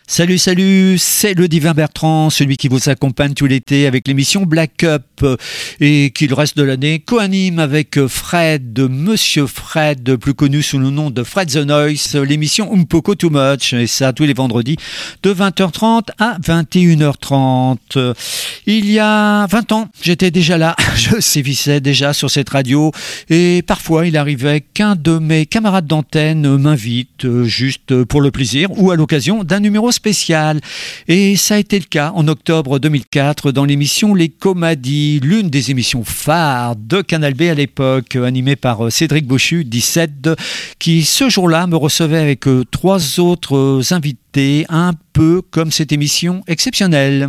Salut, c'est le Divin Bertrand, celui qui vous accompagne tout l'été avec l'émission Black Up et qui le reste de l'année co-anime avec Fred, Monsieur Fred, plus connu sous le nom de Fred the Noise, l'émission Umpoko Too Much, et ça tous les vendredis de 20h30 à 21h30. Il y a 20 ans, j'étais déjà là, je sévissais déjà sur cette radio et parfois il arrivait qu'un de mes camarades d'antenne m'invite juste pour le plaisir ou à l'occasion d'un numéro spécial. Et ça a été le cas en octobre 2004 dans l'émission Les Comadies, l'une des émissions phares de Canal B à l'époque, animée par Cédric Bochu, 17, qui ce jour-là me recevait avec 3 autres invités, un peu comme cette émission exceptionnelle.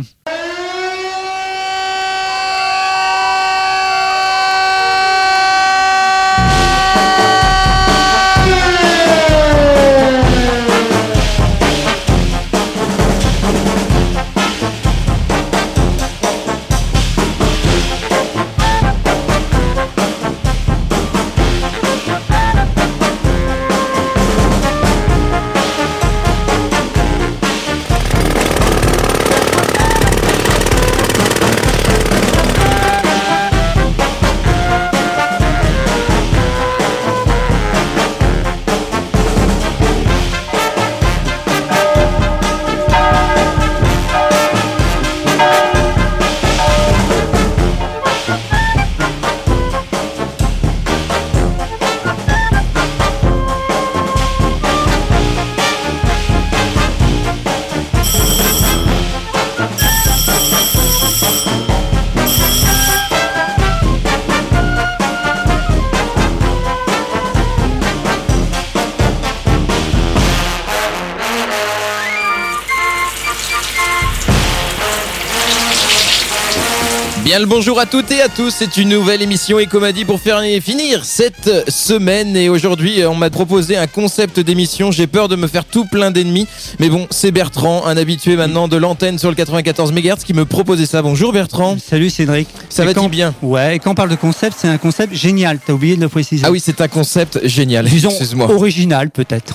Bien le bonjour à toutes et à tous, c'est une nouvelle émission Écomadie pour finir cette semaine et aujourd'hui on m'a proposé un concept d'émission, j'ai peur de me faire tout plein d'ennemis mais bon c'est Bertrand, un habitué maintenant de l'antenne sur le 94 MHz qui me proposait ça. Bonjour Bertrand. Salut Cédric. Ça va-t-il bien? Ouais, et quand on parle de concept, c'est un concept génial, t'as oublié de le préciser. Ah oui, c'est un concept génial, disons excuse-moi. Original peut-être.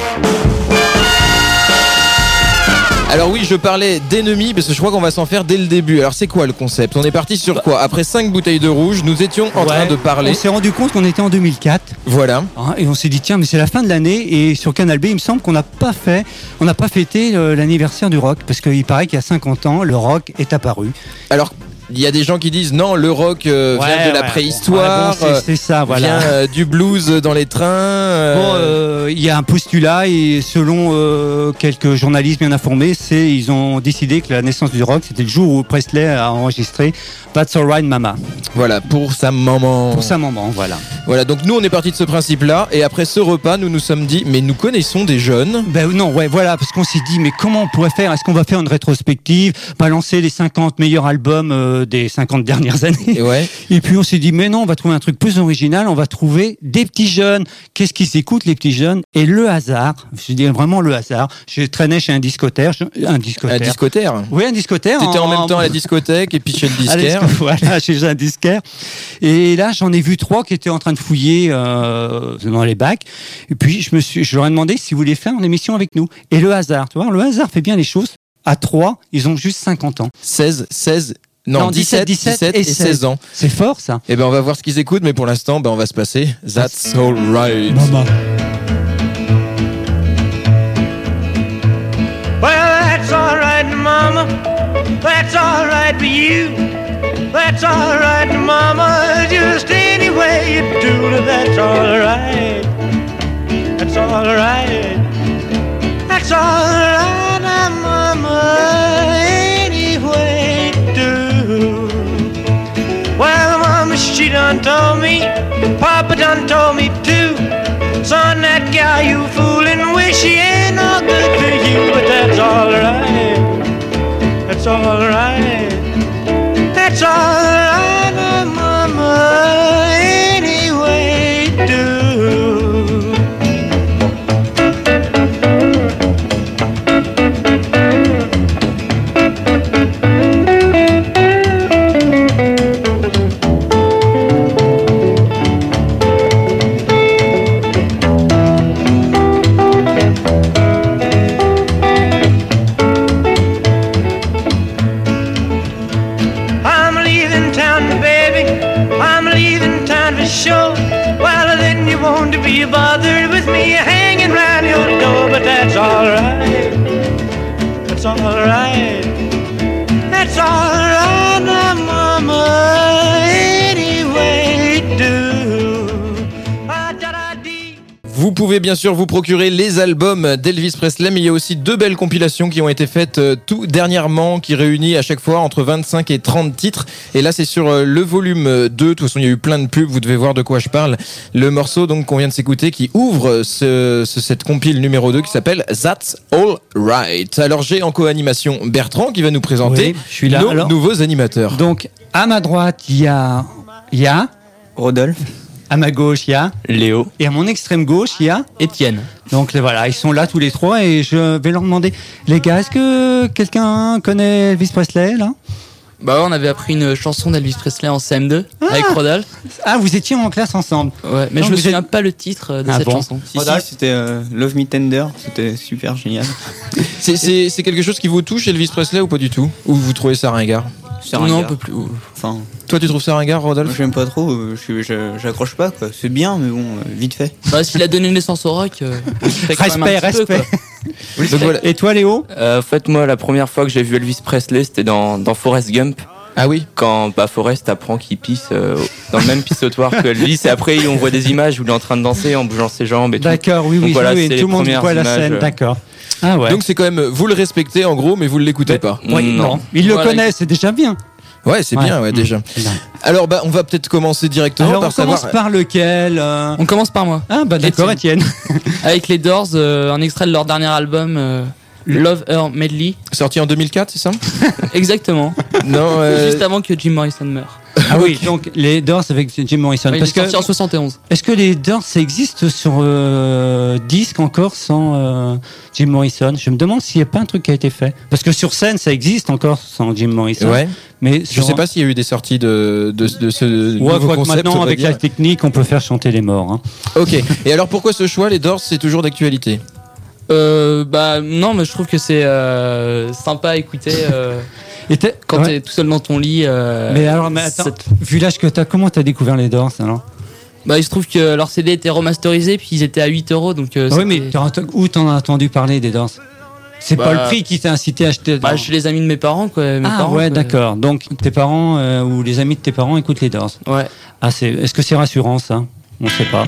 Alors oui, je parlais d'ennemis parce que je crois qu'on va s'en faire dès le début. Alors c'est quoi le concept? On est parti sur quoi? Après 5 bouteilles de rouge, nous étions en train de parler. On s'est rendu compte qu'on était en 2004. Voilà. Et on s'est dit tiens, mais c'est la fin de l'année et sur Canal B, il me semble qu'on n'a pas fêté l'anniversaire du rock parce qu'il paraît qu'il y a 50 ans, le rock est apparu. Alors il y a des gens qui disent non, le rock vient de la préhistoire, c'est ça, voilà. Vient du blues dans les trains. Il y a un postulat et selon quelques journalistes bien informés, ils ont décidé que la naissance du rock, c'était le jour où Presley a enregistré That's Alright Mama. Voilà, pour sa maman. Pour sa maman, voilà. Voilà, donc nous on est parti de ce principe-là et après ce repas, nous nous sommes dit, mais nous connaissons des jeunes. Voilà, parce qu'on s'est dit, mais comment on pourrait faire? Est-ce qu'on va faire une rétrospective, balancer les 50 meilleurs albums des 50 dernières années? Et puis on s'est dit, mais non, on va trouver un truc plus original, on va trouver des petits jeunes. Qu'est-ce qu'ils écoutent les petits jeunes? Et le hasard, je dis vraiment le hasard, je traînais chez un disquaire. Un disquaire? Oui, un disquaire. T'étais en même temps à la discothèque et puis chez le disquaire. Voilà, chez un disquaire. Et là, j'en ai vu 3 qui étaient en train de fouiller dans les bacs. Et puis, je leur ai demandé s'ils voulaient faire une émission avec nous. Et le hasard, tu vois, le hasard fait bien les choses. À 3, ils ont juste 50 ans. 17 et 16 ans. C'est fort, ça. Eh ben, on va voir ce qu'ils écoutent, mais pour l'instant, on va se passer That's Alright. Mama. Well, that's alright, Mama. That's alright for you. That's alright, Mama. Just any way you do it, that's alright. That's alright. That's alright, Mama. Any way you do. Well, Mama, she done told me. Papa done told me too. Son, that guy you foolin' with, she ain't no good for you. But that's alright. That's alright. That's alright, Mama, any way you do. alright. That's alright now, mama, any way you do. Ah-da-da-dee. Vous pouvez bien sûr vous procurer les albums d'Elvis Presley, mais il y a aussi 2 belles compilations qui ont été faites tout dernièrement, qui réunissent à chaque fois entre 25 et 30 titres. Et là, c'est sur le volume 2. De toute façon, il y a eu plein de pubs, vous devez voir de quoi je parle. Le morceau donc qu'on vient de s'écouter qui ouvre cette compile numéro 2 qui s'appelle That's All Right. Alors, j'ai en co-animation Bertrand qui va nous présenter Oui, je suis là. nos Alors, nouveaux animateurs. donc, à ma droite, il y a Rodolphe. à ma gauche, il y a Léo. et à mon extrême gauche, il y a Étienne. Donc voilà, ils sont là tous les trois et je vais leur demander, les gars, est-ce que quelqu'un connaît Elvis Presley là? Bah on avait appris une chanson d'Elvis Presley en CM2 avec Rodolphe. Ah, vous étiez en classe ensemble. Ouais, mais Donc je me vous souviens pas le titre de Ah cette bon chanson. Si, c'était Love Me Tender. C'était super génial. C'est quelque chose qui vous touche, Elvis Presley, ou pas du tout? Ou vous trouvez ça ringard? C'est Non, ringard. un peu plus. Enfin, Toi, tu trouves ça ringard, moi Rodolphe? j'aime pas trop. J'accroche pas quoi. C'est bien, mais bon, vite fait. Bah s'il a donné naissance au rock, on se fait quand même un Respect, petit peu, respect. quoi. Donc voilà. Et toi, Léo? En fait, moi, la première fois que j'ai vu Elvis Presley, c'était dans Forrest Gump. Ah oui? Quand Forrest apprend qu'il pisse dans le même pissoir que Elvis. Et après, on voit des images où il est en train de danser en bougeant ses jambes et tout. D'accord, oui, Donc oui, voilà, oui, c'est tout les le monde premières voit la images, scène, d'accord. Ah ouais. Donc c'est quand même, vous le respectez en gros, mais vous ne l'écoutez pas. Oui, non. Ils le Voilà. connaissent, c'est déjà bien. Ouais, c'est bien, ouais, déjà. Bien. Alors, on va peut-être commencer directement Alors, par on commence savoir. par lequel On commence par moi. Ah, bah d'accord, Étienne. Avec les Doors, un extrait de leur dernier album, Love Her Medley. Sorti en 2004, c'est ça? Exactement. Non, Juste avant que Jim Morrison meure. Ah oui, donc les Doors avec Jim Morrison. Ouais, il est Parce que, sorti en 71. est-ce que les Doors, ça existe sur disque encore sans Jim Morrison? Je me demande s'il n'y a pas un truc qui a été fait. Parce que sur scène, ça existe encore sans Jim Morrison. ouais. Mais Je sais pas s'il y a eu des sorties de ce Ouais, nouveau faut que concept. maintenant, on va avec dire. la technique, on peut faire chanter les morts. Hein. Ok. Et alors, pourquoi ce choix? Les Doors, c'est toujours d'actualité. Bah non, mais je trouve que c'est sympa à écouter quand Ouais. t'es tout seul dans ton lit. Mais alors, attends, vu l'âge que t'as, comment t'as découvert les Doors alors? Bah il se trouve que leur CD était remasterisé puis ils étaient à 8€, donc Oui, mais où t'en as entendu parler des Doors? C'est Bah, pas le prix qui t'a incité à acheter. bah, chez les amis de mes parents quoi. Mes Ah parents, ouais, quoi. d'accord. Donc tes parents ou les amis de tes parents écoutent les Doors. Ouais. Ah, est-ce que c'est rassurant ça? On sait pas.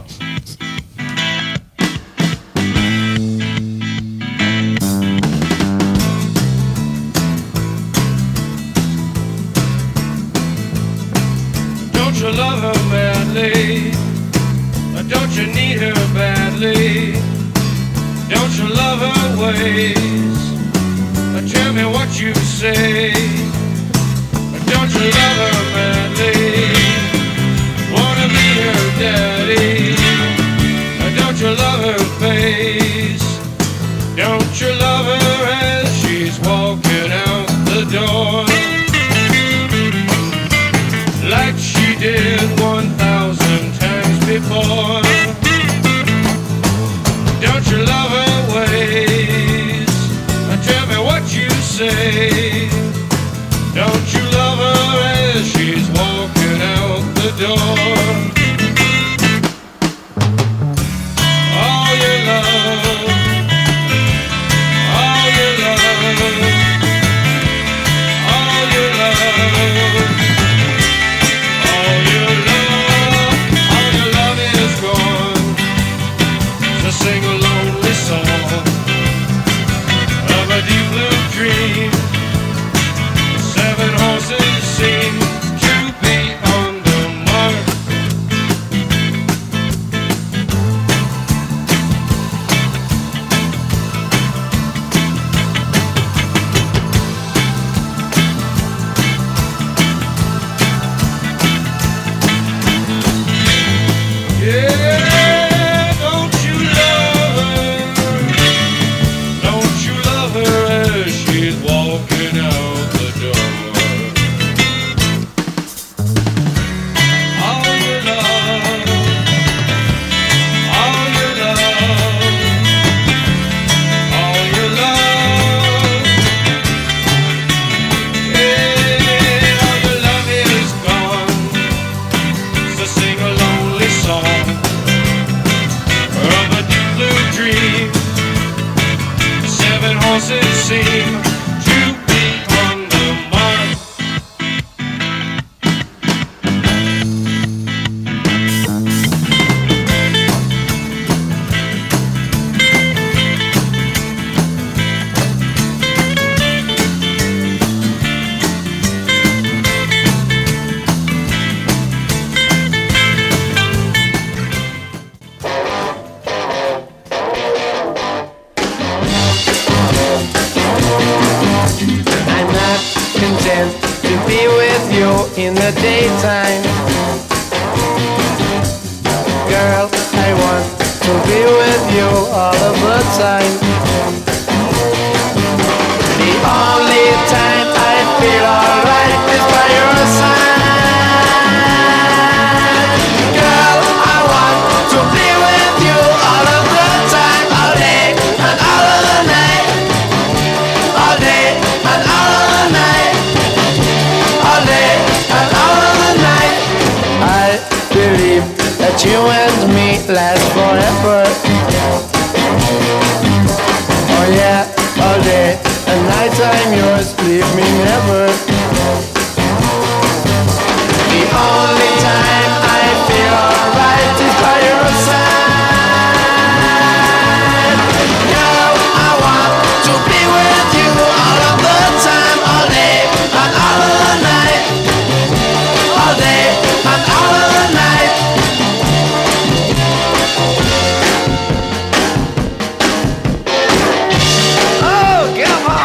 Don't you love her madly? Or don't you need her badly? Don't you love her ways? Or tell me what you say. Or don't you love her madly? Wanna be her daddy? Or don't you love her face? Don't you love her as she's walking out the door? Like she did 1,000 times before. Don't you love her ways? Tell me what you say. Don't you love her as she's walking out the door? All your love, all your love, all your love. All your love is gone. To sing a lonely song of a deep blue dream. 7 horses seem to be on the mark. Yeah, don't you love her? Don't you love her as she's walking out the door? All your love, all your love, all your love. Yeah, all your love is gone. So sing a lonely song of a deep blue dream. 7 horses seem in the daytime. Girl, I want to be with you all of the time. The only time I feel alright is by your side. Girl, I want to be with you all of the time, all day and all of the night. All day and all of the night. All day and all of the night. I believe that you and me last forever. Oh yeah, all day and night I'm yours, leave me never. The only time I feel alright is by your side. Girl, I want to be with you all of the time, all day and all of the night. All day and all of the night. Oh, come on!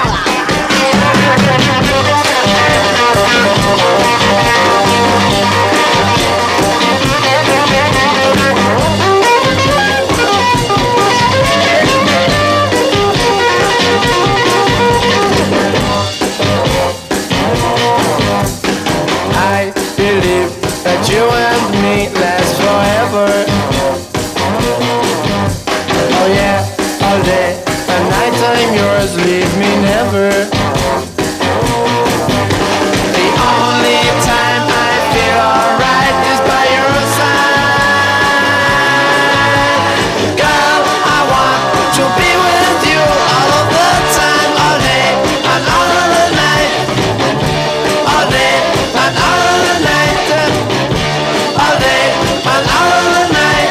I believe that you and me last forever. Oh yeah, all day and night I'm yours, leave me never. The only time I feel alright is by your side. Girl, I want to be with you all of the time, all day and all of the night. All day and all of the night. All day and all of the night.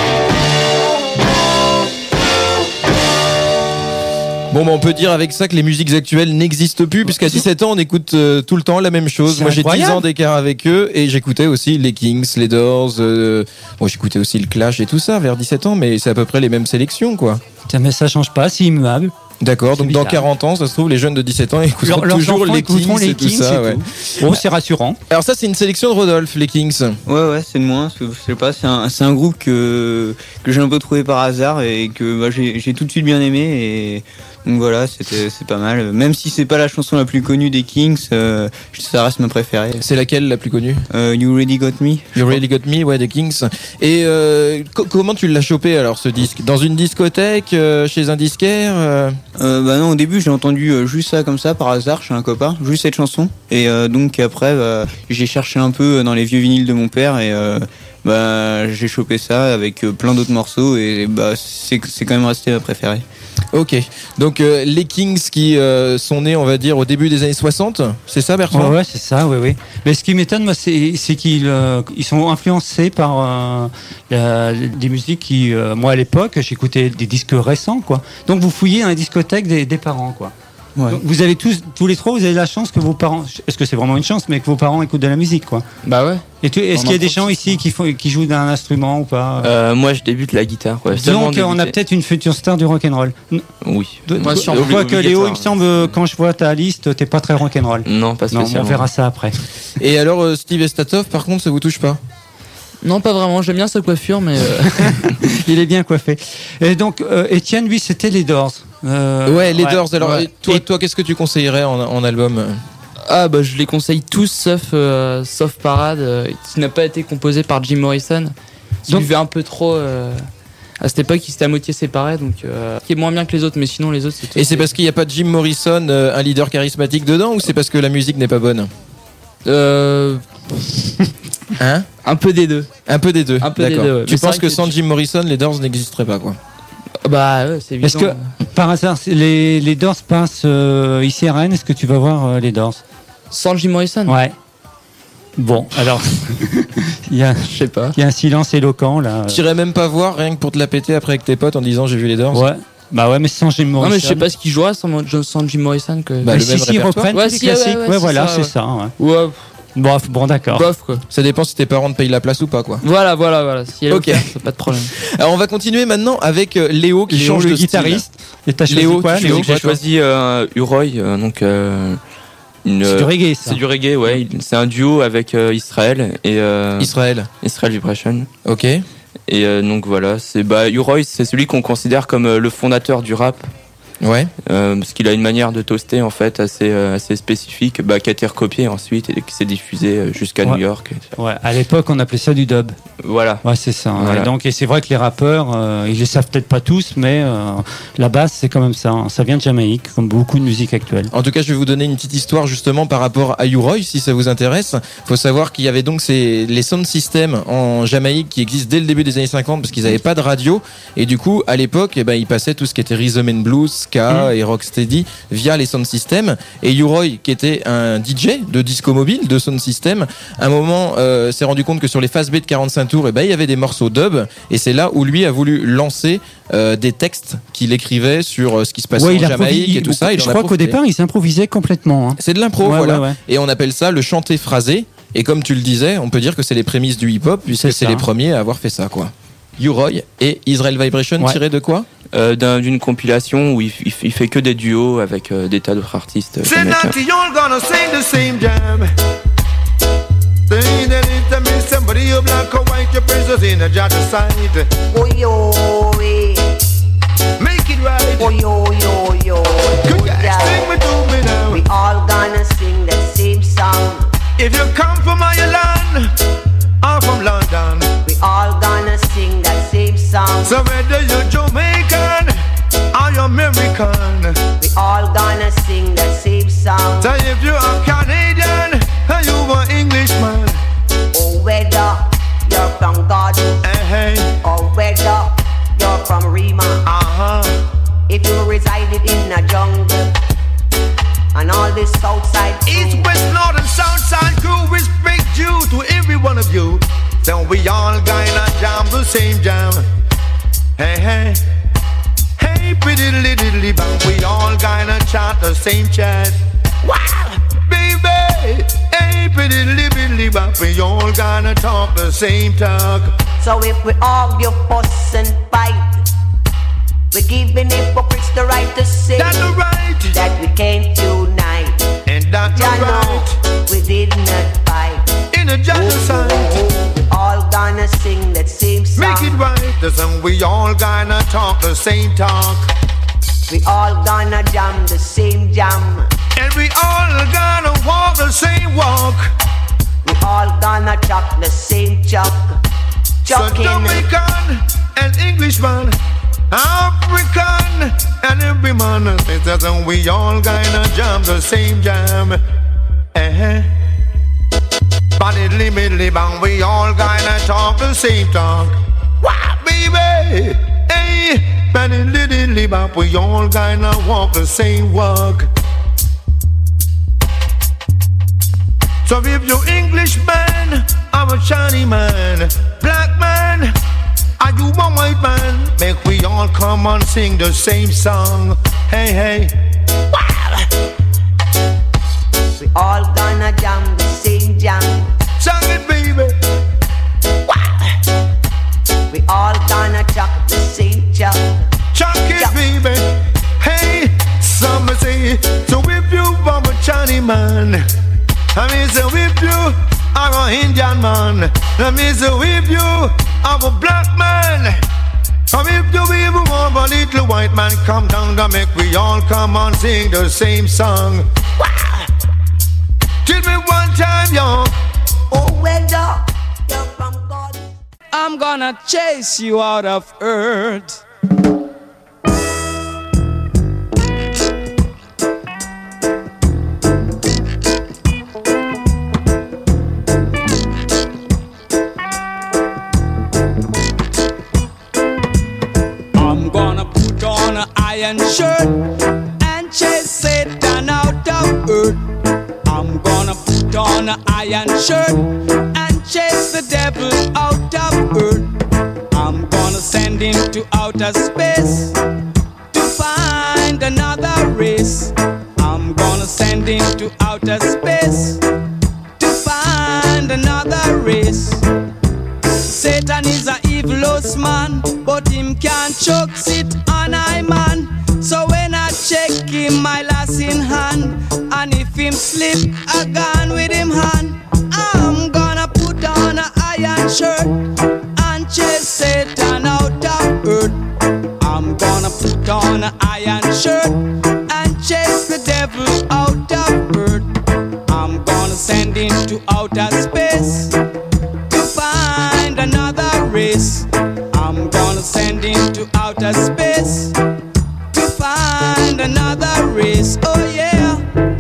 Bon, bah, on peut dire avec ça que les musiques actuelles n'existent plus, puisqu'à 17 ans, on écoute tout le temps la même chose. C'est Moi, j'ai 10 incroyable. ans d'écart avec eux, et j'écoutais aussi les Kings, les Doors, bon, j'écoutais aussi le Clash et tout ça vers 17 ans, mais c'est à peu près les mêmes sélections, quoi. Tiens, mais ça change pas, c'est immuable. D'accord, C'est donc dans bizarre. 40 ans, ça se trouve, les jeunes de 17 ans écouteront Leurs toujours enfants les écouteront Kings et tout ça. Ouais. Bon, c'est rassurant. Alors ça, c'est une sélection de Rodolphe, les Kings. Ouais, c'est de moi. Parce que, je sais pas, c'est un groupe que j'ai un peu trouvé par hasard et que bah, j'ai tout de suite bien aimé. Et donc voilà, c'est pas mal. Même si c'est pas la chanson la plus connue des Kings, ça reste ma préférée. C'est laquelle la plus connue? You Really Got Me. You Really Got Me, ouais, des Kings. Et comment tu l'as chopé alors, ce disque? Dans une discothèque, chez un disquaire Bah non, au début j'ai entendu juste ça comme ça par hasard chez un copain, juste cette chanson. Et donc après j'ai cherché un peu dans les vieux vinyles de mon père et bah j'ai chopé ça avec plein d'autres morceaux et bah c'est quand même resté ma préférée. Ok, donc les Kings qui sont nés, on va dire, au début des années 60, c'est ça, Bertrand? Ouais, c'est ça, oui. Mais ce qui m'étonne, moi, c'est qu'ils ils sont influencés par des musiques qui, moi, à l'époque, j'écoutais des disques récents, quoi. Donc, vous fouillez dans les discothèques des parents, quoi. Ouais. Donc, vous avez tous les trois, vous avez la chance que vos parents, est-ce que c'est vraiment une chance, mais que vos parents écoutent de la musique, quoi. Bah ouais. Et est-ce qu'il y a des gens ici qui jouent d'un instrument ou pas? Moi, je débute la guitare. Ouais. Disons qu'on a peut-être une future star du rock'n'roll. Oui. Moi, Je vois que Léo, il me semble, quand je vois ta liste, t'es pas très rock'n'roll. Non, pas Non, spécialement. on verra ça après. Et alors, Steve Estatov, par contre, ça vous touche pas? Non, pas vraiment. J'aime bien sa coiffure, mais Il est bien coiffé. Et donc, Étienne, lui, c'était les Doors. Ouais, les Doors. Alors, ouais. toi, qu'est-ce que tu conseillerais en album? ah bah je les conseille tous sauf Parade, qui n'a pas été composé par Jim Morrison. Qui Donc- buvait un peu trop. À cette époque, ils s'étaient à moitié séparés, donc qui est moins bien que les autres. Mais sinon, les autres, c'est tout. Et c'est parce qu'il n'y a pas de Jim Morrison, un leader charismatique dedans, ou c'est parce que la musique n'est pas bonne? Hein? Un peu des deux. Un peu des deux. Un peu des D'accord. deux, ouais. Tu Mais c'est penses vrai que que sans Jim Morrison, les Doors n'existeraient pas, quoi? Bah ouais, c'est évident. Est-ce que, par hasard, les Doors passent ici à Rennes? Est-ce que tu vas voir les Doors? Sans Jim Morrison? Ouais. Bon, alors, il y a Je sais pas. un silence éloquent, là. T'irais même pas voir, rien que pour te la péter après avec tes potes en disant j'ai vu les Doors? Ouais. Bah ouais, mais sans Jim Morrison. Non mais je sais pas ce qu'il jouera sans Jim Morrison que. Bah, Mais le même si, ils répertoire. reprennent Ouais, tous les si, ouais, classiques. ouais, Ouais, c'est voilà, ça, c'est ouais. ça. Ouais. Ouais, Bon, d'accord. bof quoi. Ça dépend si tes parents te payent la place ou pas, quoi. Voilà. Si elle est Ok. offerte, c'est pas de problème. Alors on va continuer maintenant avec Léo qui Léo, change le de style. guitariste. Et t'as choisi Léo, quoi, tu Léo? choisis J'ai choisi Uroy, donc C'est du reggae, ça. C'est du reggae, ouais. C'est un duo avec Israel et Israël. Vibration. Ok. Et donc voilà, U-Roy, c'est celui qu'on considère comme le fondateur du rap. Ouais. Parce qu'il a une manière de toaster en fait assez spécifique, qui a été recopiée ensuite et qui s'est diffusée jusqu'à New York. Ouais, à l'époque on appelait ça du dub. Voilà. Ouais, c'est ça. Voilà. Et c'est vrai que les rappeurs, ils le savent peut-être pas tous, mais la base c'est quand même ça. Ça vient de Jamaïque, comme beaucoup de musique actuelle. En tout cas, je vais vous donner une petite histoire justement par rapport à U-Roy, si ça vous intéresse. Faut savoir qu'il y avait donc les sound systems en Jamaïque qui existent dès le début des années 50 parce qu'ils n'avaient pas de radio. Et du coup, à l'époque, ils passaient tout ce qui était rhythm and blues, ska et rocksteady via les sound systems. Et U-Roy, qui était un DJ de disco mobile, de sound system, à un moment s'est rendu compte que sur les phases B de 45 tours, il y avait des morceaux dub. Et c'est là où lui a voulu lancer des textes qu'il écrivait sur ce qui se passait en Jamaïque et tout ça. Je crois qu'au départ, il s'improvisait complètement. Hein. C'est de l'impro, voilà. Ouais. Et on appelle ça le chanté phrasé. Et comme tu le disais, on peut dire que c'est les prémices du hip-hop, puisque c'est les premiers à avoir fait ça, quoi. U-Roy et Israel Vibration tiré de quoi? D'une compilation où il fait que des duos avec des tas d'autres artistes. Somebody you black or white, your prisoners in a judge's sight. Oh yo, make it right. Oh yo, good guys, sing me to me now. We all gonna sing that same song. If you come from Ireland or from London, we all gonna sing that same song. So whether you're Jamaican or you're American, we all gonna sing that same song. So if you're a Canadian or you an Englishman, or whether you're from God, or whether you're from Rima, if you resided in a jungle, and all this southside crew, east, west, north and south side crew, respect due to every one of you. Then we all gonna jam the same jam. Hey, pretty little bang, we all gonna chant the same chant. Wow, baby, hey, pretty little bang, we all gonna talk the same talk. So if we argue, fuss and fight, we're giving hypocrites the right to say that's the right, that we can't unite. And that's the right, we did not fight in a genocide. We all gonna sing that same song. Make it right, the song. We all gonna talk the same talk. We all gonna jam the same jam. And we all gonna walk the same walk. We all gonna chuck the same chuck. So Jamaican and Englishman, African and every man says that we all gonna jam the same jam. Badly middly bang, we all gonna talk the same talk. Wow, baby, hey, badly bang, we all gonna walk the same walk. So if you're English man, I'm a Chinese man, black man, are you a white man? Make we all come and sing the same song. Hey, wow. We all gonna jam the same jam. Sing it, baby. Wow. We all gonna chuck the same chuck. Chuck it, baby. Hey, some say, so if you are a Chinese man, I mean, so if you are an Indian man, I mean, so if you are a black man, or if you even want a little white man, come down to make we all come and sing the same song. Wow. Tell me one time, y'all. Oh, whether you're from God, I'm gonna chase you out of earth. Iron shirt and chase Satan out of earth. I'm gonna put on an iron shirt and chase the devil out of earth. I'm gonna send him to outer space to find another race. I'm gonna send him to outer space to find another race. Satan is a evilous man, but him can't choke sit on I man. So when I check him, my lass in hand, and if him slip a gun with him hand, I'm gonna put on a iron shirt and chase Satan out of earth. I'm gonna put on a iron shirt and chase the devil out of earth. I'm gonna send him to outer space to find another race. I'm gonna send him to outer space to find another race. Oh yeah.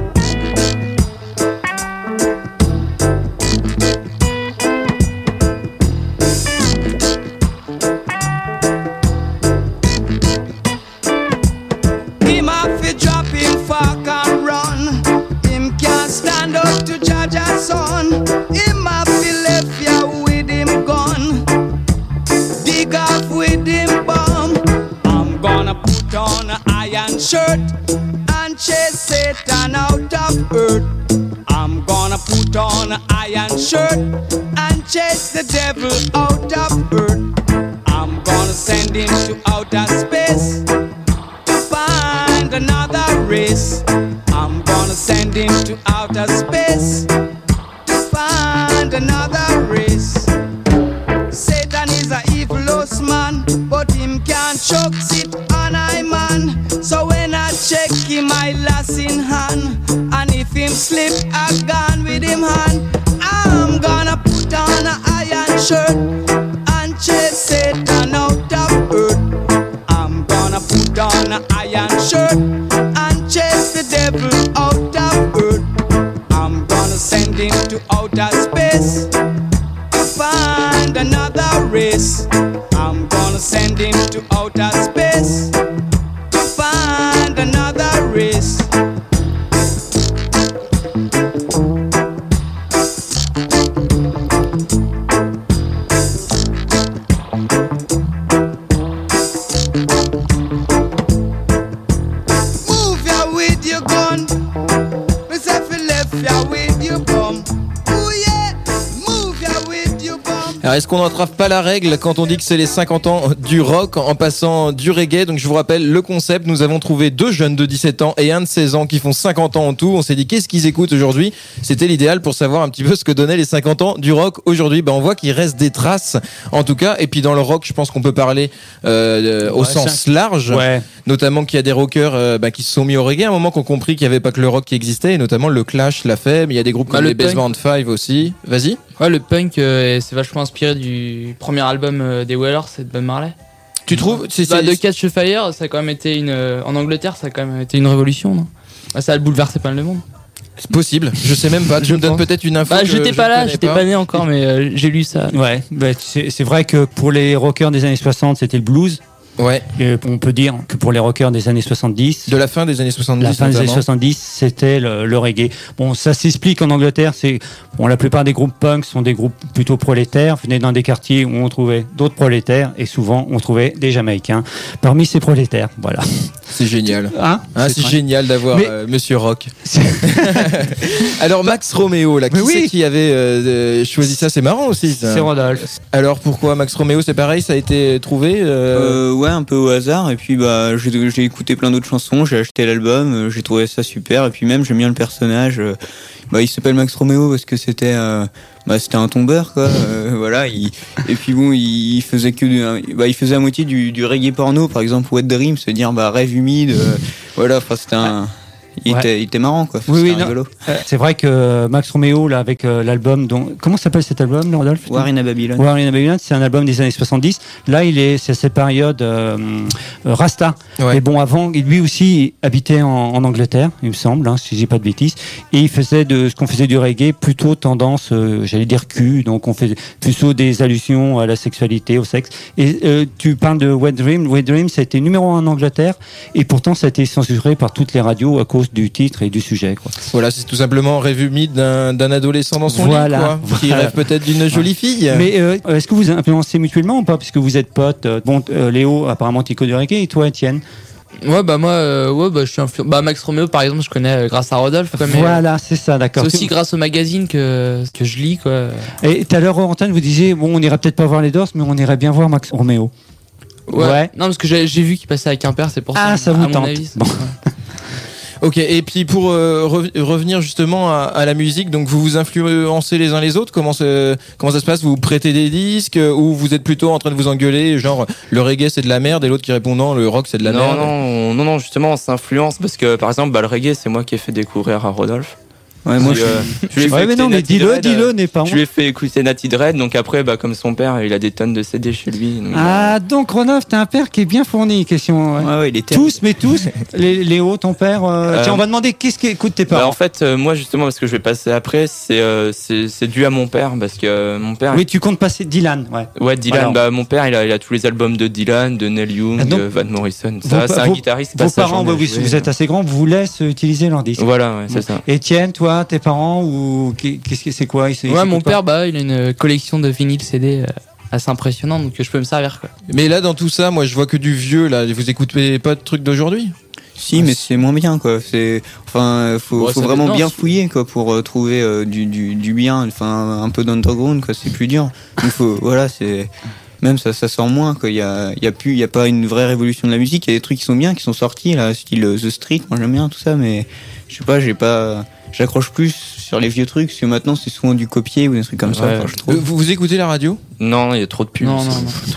Him have to drop him fork and run. Him can't stand up to Jaja's son. Him have to left ya with him gun. Dig off with him bomb. I'm gonna put on an iron shirt and chase Satan out of earth. I'm gonna put on an iron shirt and chase the devil out of earth. I'm gonna send him to outer space to find another race. I'm gonna send him to outer space to find another race. Satan is a evilous man, but him can't choke it on I man. So when I check him, I lost in hand. And if him slip a gun with him hand, I'm gonna put on an iron shirt and chase Satan out of earth. I'm gonna put on an iron shirt and chase the devil out of earth. I'm gonna send him to outer space to find another race. I'm gonna send him to outer space to find another race. Move ya with your gun, myself left ya with your bum. Ooh yeah, move ya with your bum. Alors, est-ce qu'on n'entrave pas la règle quand on dit que c'est les 50 ans du rock en passant du reggae? Donc je vous rappelle le concept, nous avons trouvé 2 jeunes de 17 ans et un de 16 ans qui font 50 ans en tout. On s'est dit qu'est-ce qu'ils écoutent aujourd'hui? C'était l'idéal pour savoir un petit peu ce que donnaient les 50 ans du rock aujourd'hui. On voit qu'il reste des traces en tout cas, et puis dans le rock je pense qu'on peut parler au sens large, notamment qu'il y a des rockers qui se sont mis au reggae à un moment, qui ont compris qu'il n'y avait pas que le rock qui existait, et notamment le Clash l'a fait, mais il y a des groupes comme les Basement 5 aussi. Vas-y. Ouais, le punk c'est vachement inspiré du premier album des Wailers, c'est de Bob Marley. Tu trouves De Catch Fire, ça a quand même été en Angleterre, ça a quand même été une révolution, non? Ça a bouleversé pas mal le monde. C'est possible, je sais même pas. Tu me donnes peut-être une info. J'étais pas là, j'étais pas né encore, mais j'ai lu ça. Ouais, c'est vrai que pour les rockers des années 60, c'était le blues. Ouais. Et on peut dire que pour les rockers des années 70, de la fin des années 70, la fin des années 70, c'était le reggae. Bon, ça s'explique en Angleterre. La plupart des groupes punk sont des groupes plutôt prolétaires, venaient dans des quartiers où on trouvait d'autres prolétaires, et souvent on trouvait des Jamaïcains parmi ces prolétaires. Voilà. C'est génial. C'est très... génial d'avoir Monsieur Rock. Alors Max Romeo, là, qui avait choisi ça? C'est marrant aussi. Ça. C'est Rodolphe. Alors pourquoi Max Romeo? C'est pareil, ça a été trouvé Ouais, un peu au hasard. Et puis j'ai écouté plein d'autres chansons, j'ai acheté l'album, j'ai trouvé ça super. Et puis même j'aime bien le personnage. Il s'appelle Max Romeo parce que c'était un tombeur, quoi. Voilà. Et puis bon, il faisait il faisait à moitié du reggae porno, par exemple Wet Dream, se dire rêve humide. Voilà. Enfin, c'était il était marrant, quoi. Oui, rigolo. C'est vrai que Max Romeo, là, avec l'album, comment s'appelle cet album, Rodolphe? War in a Babylon. War in a Babylon, c'est un album des années 70. Là, c'est cette période Rasta. Ouais. Et bon, avant, lui aussi habitait en Angleterre, il me semble, si je dis pas de bêtises. Et il faisait ce qu'on faisait du reggae, plutôt tendance, j'allais dire cul. Donc, on fait plutôt des allusions à la sexualité, au sexe. Et tu parles de Wet Dream. Wet Dream, ça a été numéro 1 en Angleterre. Et pourtant, ça a été censuré par toutes les radios à cause du titre et du sujet, quoi. Voilà, c'est tout simplement rêve humide d'un adolescent dans son lit, quoi, qui rêve peut-être d'une jolie fille. Mais est-ce que vous influencez mutuellement ou pas, puisque vous êtes potes? Léo, apparemment, t'écoutes du reggae, et toi, Étienne? Ouais, je suis influencé. Max Romeo, par exemple, je connais grâce à Rodolphe. Voilà, c'est ça, d'accord. C'est aussi grâce au magazine que je lis, quoi. Et tout à l'heure, Antoine, vous disiez, on irait peut-être pas voir les Doors, mais on irait bien voir Max Romeo. Ouais. Non, parce que j'ai vu qu'il passait à Quimper, c'est pour ça. Ah, ça vous tente. Avis, bon. Ok, et puis pour revenir justement à la musique, donc vous vous influencez les uns les autres, comment ça se passe? Vous vous prêtez des disques ou vous êtes plutôt en train de vous engueuler, genre le reggae c'est de la merde et l'autre qui répond non, le rock c'est de la merde? Non, justement on s'influence parce que par exemple le reggae c'est moi qui ai fait découvrir à Rodolphe. Ouais, moi, je lui ai fait mais non, mais dis-le, n'est pas. Je lui ai fait écouter Natty Dread, donc après, comme son père, il a des tonnes de CD chez lui. Donc, donc Rodolphe, t'as un père qui est bien fourni. Question. Ouais, il est tous. Léo, ton père. Tiens, on va demander qu'est-ce qu'écoutent tes parents. En fait, moi justement, parce que je vais passer après, c'est dû à mon père, parce que mon père. Oui, tu comptes passer Dylan, ouais. Ouais, Dylan. Alors. Mon père, il a tous les albums de Dylan, de Neil Young, de Van Morrison. Ça, c'est un guitariste. Vos parents, vous êtes assez grands, vous laissent utiliser leur disque. Voilà, ouais, c'est ça. Étienne, toi, tes parents qu'est-ce que c'est quoi? Mon père, il a une collection de vinyles CD assez impressionnante, donc je peux me servir, quoi. Mais là, dans tout ça, moi, je vois que du vieux. Là, vous écoutez pas de trucs d'aujourd'hui? Si, mais c'est moins bien, quoi. Faut vraiment bien fouiller, quoi, pour trouver du bien, enfin un peu d'underground, quoi. C'est plus dur. Il même ça sort moins, quoi. Il y a pas une vraie révolution de la musique. Il y a des trucs qui sont bien, qui sont sortis là, style The Street. Moi j'aime bien tout ça, mais je sais pas, j'accroche plus sur les vieux trucs, parce que maintenant c'est souvent du copier ou des trucs comme ça. Je trouve. Vous écoutez la radio? Non, il y a trop de pubs. Non.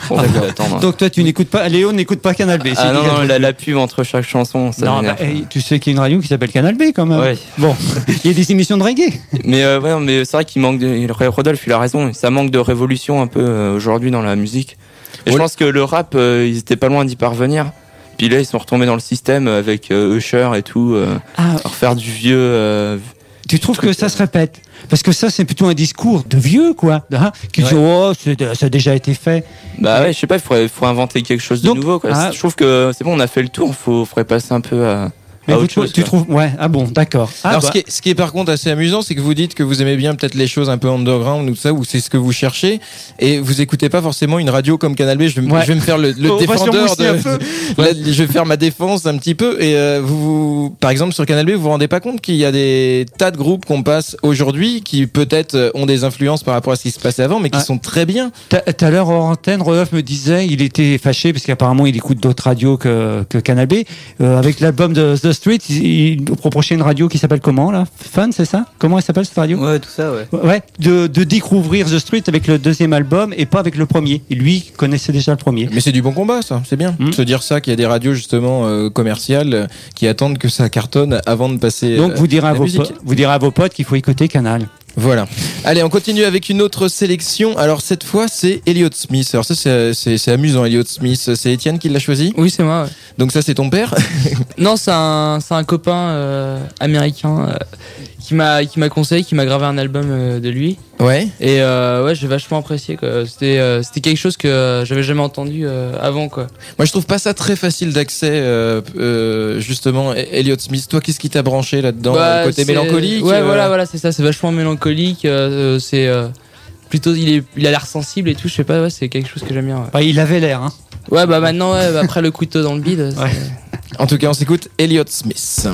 Donc toi tu n'écoutes pas, Léo n'écoute pas Canal B. Non, la pub entre chaque chanson. Ça tu sais qu'il y a une radio qui s'appelle Canal B quand même. Ouais. Bon, il y a des émissions de reggae. Mais c'est vrai qu'il manque Rodolphe, il a raison. Ça manque de révolution un peu aujourd'hui dans la musique. Et je pense que le rap, ils étaient pas loin d'y parvenir. Puis là, ils sont retombés dans le système avec Usher et tout, refaire du vieux. Tu trouves que ça se répète? Parce que ça, c'est plutôt un discours de vieux, quoi. Qui dit, ça a déjà été fait. Je sais pas, il faudrait inventer quelque chose de nouveau, quoi. Je trouve que c'est bon, on a fait le tour, faudrait passer un peu à. Mais tu trouves, d'accord. Alors ce qui est par contre assez amusant, c'est que vous dites que vous aimez bien peut-être les choses un peu underground ou tout ça, ou c'est ce que vous cherchez, et vous écoutez pas forcément une radio comme Canal B. Je vais me faire le défendeur je vais faire ma défense un petit peu. Et vous, par exemple, sur Canal B, vous vous rendez pas compte qu'il y a des tas de groupes qu'on passe aujourd'hui qui peut-être ont des influences par rapport à ce qui se passait avant, mais qui sont très bien. Tout à l'heure, hors antenne, Rodolphe me disait, il était fâché parce qu'apparemment il écoute d'autres radios que Canal B, avec l'album de The Street, il reprochait une radio qui s'appelle comment là? Fun, c'est ça? Comment elle s'appelle cette radio? Ouais, tout ça, ouais. Ouais, de découvrir The Street avec le deuxième album et pas avec le premier. Et lui connaissait déjà le premier. Mais c'est du bon combat, ça, c'est bien. Se dire ça, qu'il y a des radios justement commerciales qui attendent que ça cartonne avant de passer. Donc vous direz à vos potes qu'il faut écouter Canal. Voilà. Allez, on continue avec une autre sélection. Alors cette fois, c'est Elliott Smith. Alors ça, c'est amusant, Elliott Smith. C'est Étienne qui l'a choisi? Oui, c'est moi. Ouais. Donc ça, c'est ton père? Non, c'est un copain américain qui m'a conseillé, qui m'a gravé un album de lui. Ouais. Et j'ai vachement apprécié, quoi. C'était quelque chose que j'avais jamais entendu avant, quoi. Moi, je trouve pas ça très facile d'accès, justement. Elliott Smith, toi, qu'est-ce qui t'a branché là-dedans? Le côté mélancolique? Ouais, voilà, c'est ça. C'est vachement mélancolique. C'est plutôt, il a l'air sensible et tout. Je sais pas, c'est quelque chose que j'aime bien. Ouais. Il avait l'air, hein. Ouais, maintenant, après le couteau dans le bide. Ouais. En tout cas, on s'écoute Elliott Smith.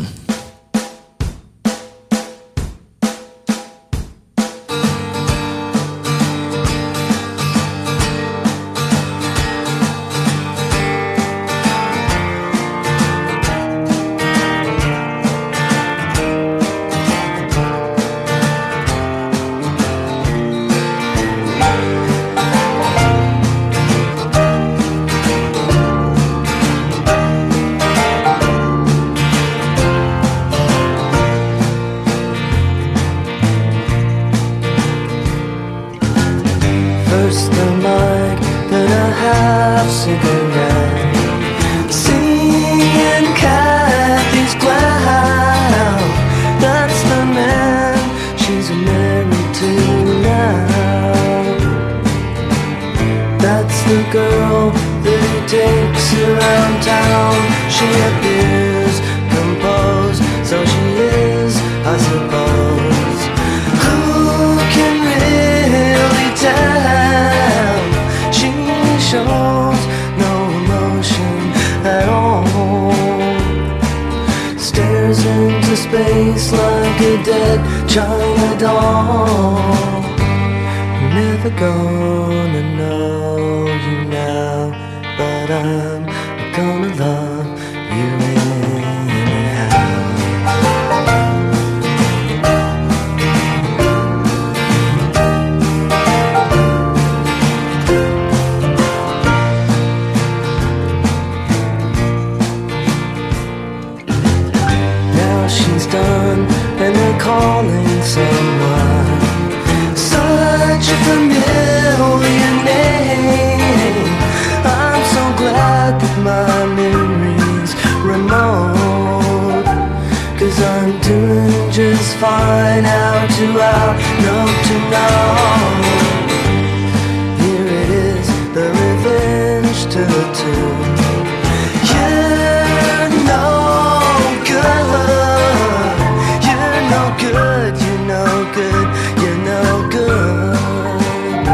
calling someone. Such a familiar name. I'm so glad that my memory's remote, 'cause I'm doing just fine out to out, note to note. Here it is, the revenge to the tune. You're no good, you're no good, you're no good, you're no good.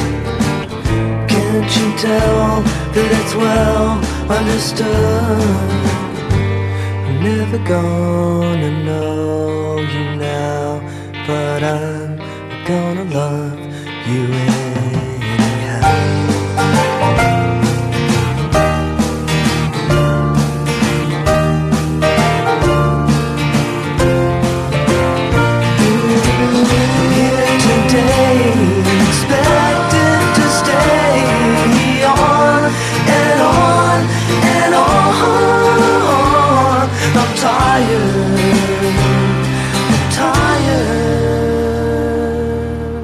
Can't you tell that it's well understood? I'm never gonna know you now, but I'm gonna love you anyhow. Here today, expected to stay on and on and on. I'm tired, I'm tired.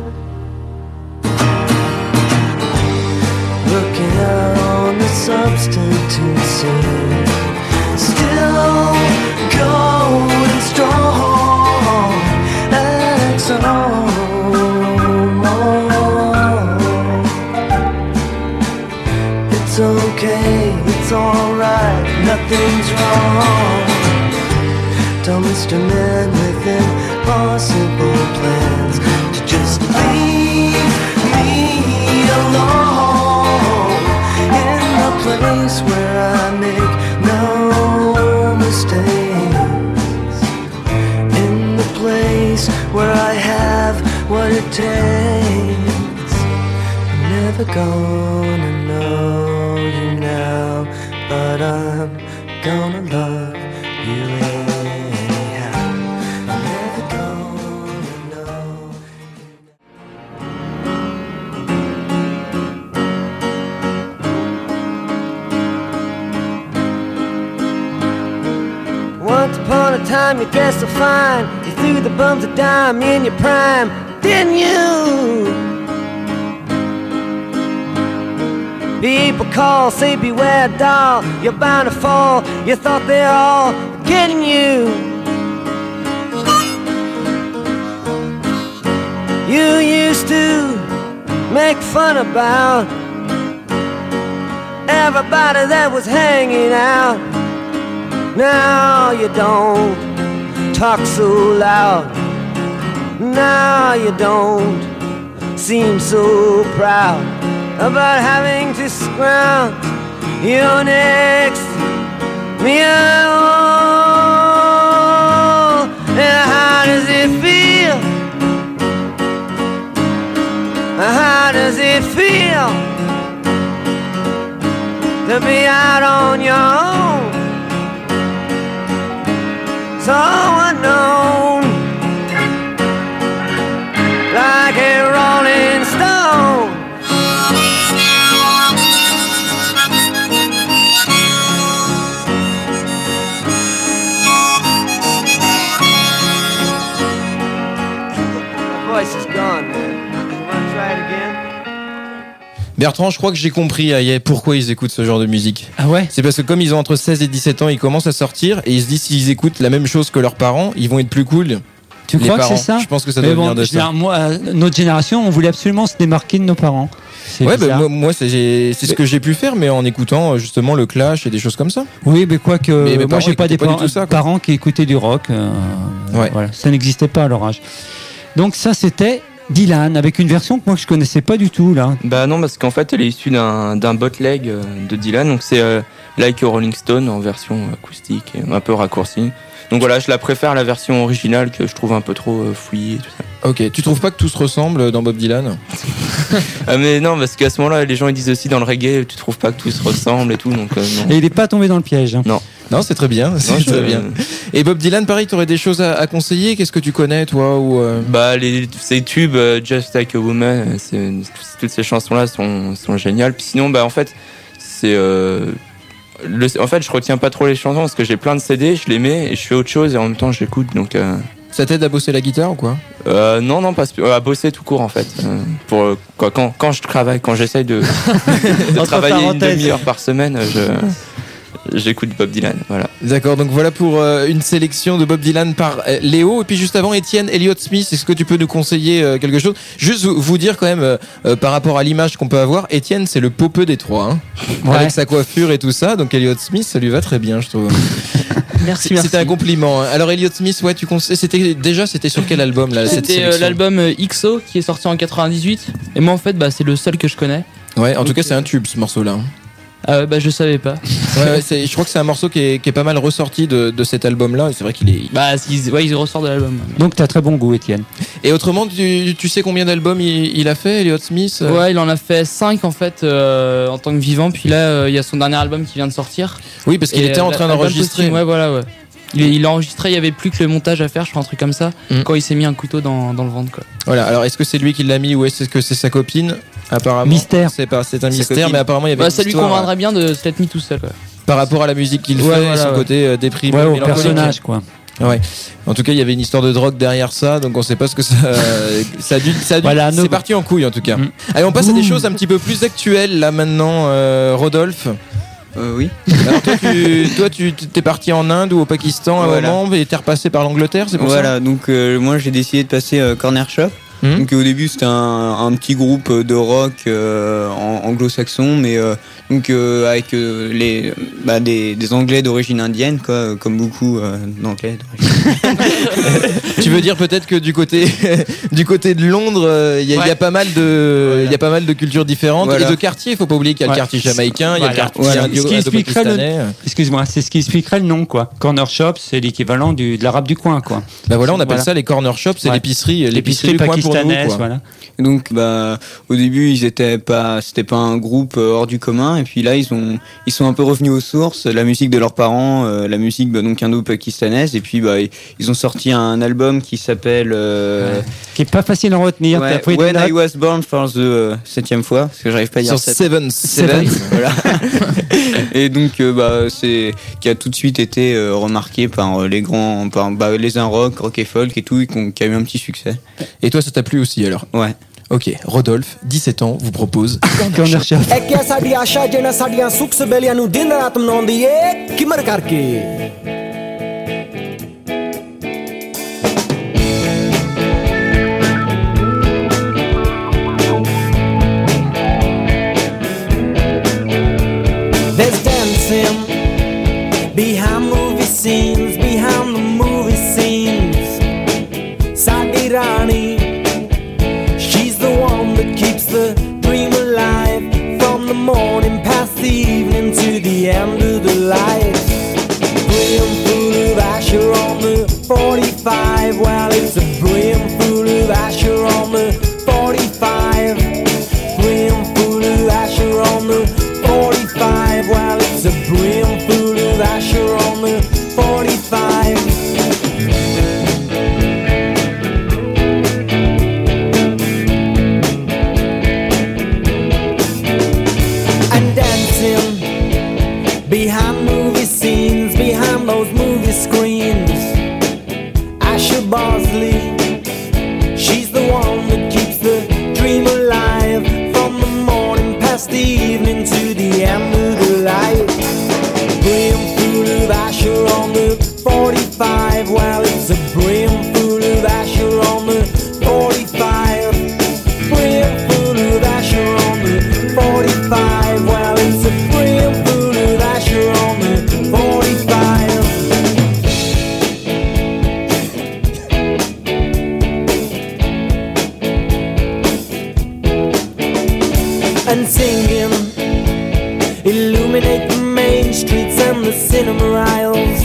Looking out on the substitute scene, still going strong, XO. It's okay, it's alright, nothing's wrong. Tell Mr. Man with impossible plans to just leave me alone in the place where I make no mistakes, in the place where I have what it takes. I'm never gonna know you now, but I'm gonna love you anyhow. I'm never gonna know. Once upon a time you dressed so fine, you threw the bums a dime in your prime, didn't you? People call, say beware doll, you're bound to fall. You thought they're all getting you. You used to make fun about everybody that was hanging out. Now you don't talk so loud. Now you don't seem so proud about having to scrounge your next meal. And how does it feel? How does it feel to be out on your own, so unknown, like a rolling stone? My voice is gone, man. You wanna try it again? Bertrand, je crois que j'ai compris pourquoi ils écoutent ce genre de musique. Ah ouais? C'est parce que comme ils ont entre 16 et 17 ans, ils commencent à sortir et ils se disent s'ils écoutent la même chose que leurs parents, ils vont être plus cool. Tu crois que c'est ça? Je pense que ça doit venir de ça. Moi, notre génération, on voulait absolument se démarquer de nos parents. Ouais, bah, moi c'est ce que j'ai pu faire, mais en écoutant justement le Clash et des choses comme ça. Oui, mais quoi que moi j'ai pas des ça, parents qui écoutaient du rock. Ouais. Voilà, ça n'existait pas à leur âge. Donc ça c'était Dylan avec une version que moi je connaissais pas du tout là. Bah non, parce qu'en fait elle est issue d'un bootleg de Dylan, donc c'est Like a Rolling Stone en version acoustique et un peu raccourcie. Donc voilà, je la préfère à la version originale que je trouve un peu trop fouillie et tout ça. Ok, tu trouves pas que tout se ressemble dans Bob Dylan? Mais non, parce qu'à ce moment-là, les gens ils disent aussi dans le reggae, tu trouves pas que tout se ressemble et tout, donc non. Et il est pas tombé dans le piège. Hein. Non, c'est très bien. C'est très bien. Et Bob Dylan, pareil, t'aurais des choses à conseiller? Qu'est-ce que tu connais, toi ou Bah, ces tubes, Just Like a Woman, toutes ces chansons-là sont géniales. Puis sinon, bah, en fait, c'est en fait, je retiens pas trop les chansons parce que j'ai plein de CD, je les mets et je fais autre chose et en même temps j'écoute, donc Ça t'aide à bosser la guitare ou quoi? Non, pas à bosser tout court en fait. Pour quand je travaille, quand j'essaye de travailler une demi-heure par semaine, j'écoute Bob Dylan, voilà. D'accord, donc voilà pour une sélection de Bob Dylan par Léo. Et puis juste avant, Étienne Elliott Smith, est-ce que tu peux nous conseiller quelque chose? Juste vous dire quand même, par rapport à l'image qu'on peut avoir, Étienne c'est le popeux des trois, hein, avec sa coiffure et tout ça. Donc Elliott Smith, ça lui va très bien, je trouve. Merci. C'était un compliment. Alors Elliott Smith, ouais, tu conseilles. C'était sur quel album là? C'était l'album XO qui est sorti en 98. Et moi en fait, c'est le seul que je connais. Ouais, en tout cas c'est un tube ce morceau-là. Ah ouais, je savais pas. Ouais, je crois que c'est un morceau qui est pas mal ressorti de cet album-là. Et c'est vrai qu'il est. Il ressort de l'album. Donc t'as très bon goût, Étienne. Et autrement, tu sais combien d'albums il a fait, Elliott Smith? Ouais, il en a fait 5 en fait en tant que vivant. Puis là, il y a son dernier album qui vient de sortir. Oui, parce qu'il était en train d'enregistrer. Ouais, voilà, ouais. Il a enregistré, il y avait plus que le montage à faire, je crois, un truc comme ça, quand il s'est mis un couteau dans le ventre, quoi. Voilà, alors est-ce que c'est lui qui l'a mis ou est-ce que c'est sa copine? Apparemment. Mystère. C'est un mystère, mais apparemment il y avait une ça lui histoire, conviendrait bien de s'être mis tout seul, quoi. Par rapport à la musique qu'il fait et son côté déprimé. Ouais, au personnage, quoi. Ouais. En tout cas, il y avait une histoire de drogue derrière ça, donc on sait pas ce que ça a dû voilà, c'est parti en couille en tout cas. Allez, on passe à des choses un petit peu plus actuelles là maintenant, Rodolphe. Oui. Alors toi, tu t'es parti en Inde ou au Pakistan à un moment et t'es repassé par l'Angleterre, c'est pour ça? Voilà, donc moi j'ai décidé de passer Corner Shop. Donc au début c'était un petit groupe de rock anglo-saxon, mais donc avec des Anglais d'origine indienne, quoi, comme beaucoup d'Anglais d'origine. Tu veux dire peut-être que du côté de Londres, il y a pas mal de cultures différentes et de quartiers. Il faut pas oublier qu'il y a le quartier jamaïcain, il y a le quartier indo-pakistanais. Excuse-moi, c'est ce qui expliquerait le nom, quoi. Corner shop, c'est l'équivalent de l'arabe du coin, quoi. Bah voilà, on appelle ça les corner shops, c'est l'épicerie du coin pour nous, quoi. Voilà. Donc au début c'était pas un groupe hors du commun, et puis là ils sont un peu revenus aux sources, la musique de leurs parents, la musique donc indo-pakistanaise, et puis ils ont sorti un album qui s'appelle qui est pas facile à retenir. When I Was Born for the 7e fois, parce que j'arrive pas à dire Seven. Voilà. Et donc qui a tout de suite été remarqué par les grands, les un rock et folk et tout, qui a eu un petit succès. Et toi ça t'a plu aussi alors? Ouais. Ok, Rodolphe, 17 ans, vous propose Corner Shop. There's dancing behind movie scenes, behind the movie scenes. Sadi Rani, she's the one that keeps the dream alive, from the morning past the evening to the end of the light. Brimful of Asher on the 45, well it's a brimful of Asher on the 45. Brimful of Asher on the 45, well it's a brimful of Asher on the 45. And dancing behind movie scenes, behind those movie screens, Asher Bosley, she's the one that keeps the dream alive, from the morning past the evening to the end of the light. Brimful of Asher on the 45, well it's a brimful of Asher on the 45. Brimful of Asher on the 45, well it's a brimful of Asher on the 45. And singing, illuminate the main streets and the cinema aisles.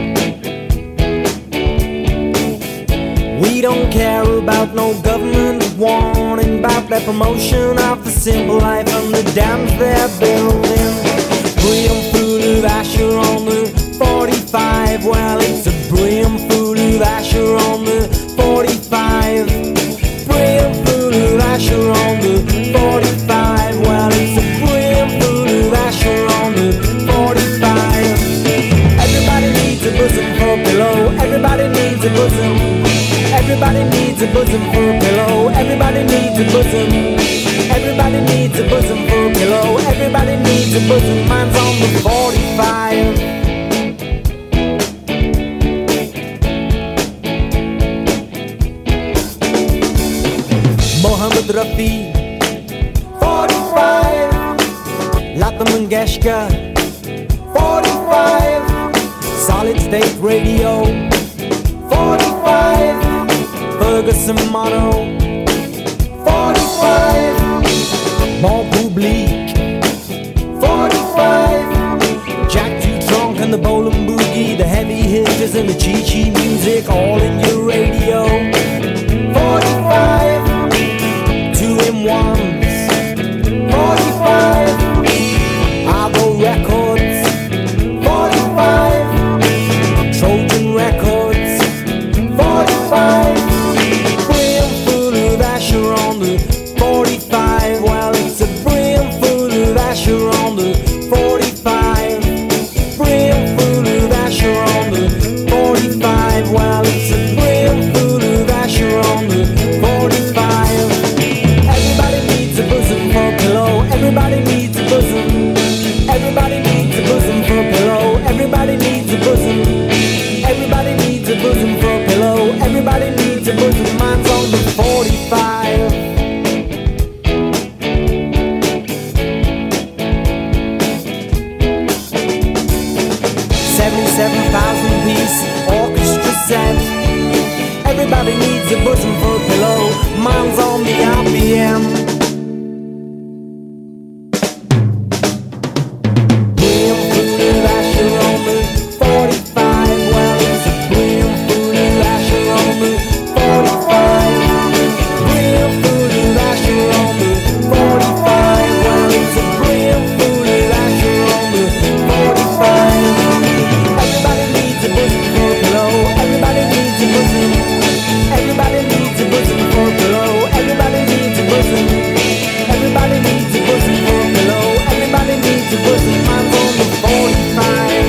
We don't care about no government warning about their promotion of the simple life and the dams they're building. Brimful of Asher on the 45, well it's a brimful of Asher on the 45. Brimful of Asher on the 45, well it's a brimful of Asher on the 45. Everybody needs a bosom for pillow, everybody needs a bosom. Everybody needs a bosom for a pillow. Everybody needs a bosom. Everybody needs a bosom for a pillow. Everybody needs a bosom. Mine's on the 45. Mohammed Rafi, 45. Lata Mangeshkar, 45. Solid State Radio, 45. Ferguson Mono, 45. Bon Public, 45. Jack Dutronc and the Bowling Boogie, the heavy hitters and the Chi-Chi music, all in your radio, 45. 2-in-1s, 45. Avo Records, 45. Trojan Records, 45. Brim full of Asher on the 45. Well, it's a brim full of Asher on the 45. Brim full of Asher on the 45. Well, it's a brim full of Asher on the 45. Everybody needs a bosom for a pillow. Everybody needs a bosom. Everybody needs a bosom for a pillow. Everybody needs a bosom. Everybody needs a bosom for a pillow. Everybody needs a bosom. Mine's on the 45. 77,000-piece orchestra set. Everybody needs a bosom for a pillow. Mine's on the RPM. Brim full of Asher on the 45. Well, it's a brim full of Asher on the 45. Brim full of Asher on the 45. Well, it's a brim full of Asher on the 45. Everybody needs a bosom for a pillow. Everybody needs a bosom. Everybody needs a bosom for a pillow. Everybody needs a bosom. Everybody needs a bosom for a pillow. Everybody needs a bosom. Mine's on the 45.